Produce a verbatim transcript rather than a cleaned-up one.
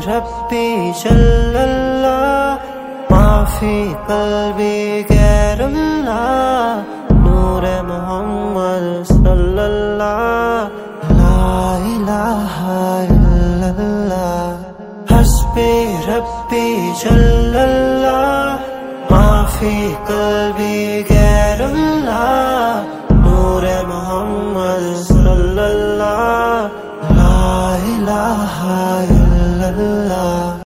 रब्बी जल्लल्लाह माफी कल्बी गैरुल्लाह नूर मोहम्मद सल्लल्लाह ला इलाहा इल्लल्लाह हस्बी रब्बी जल्लल्लाह माफी कल्बी गैरुल्लाह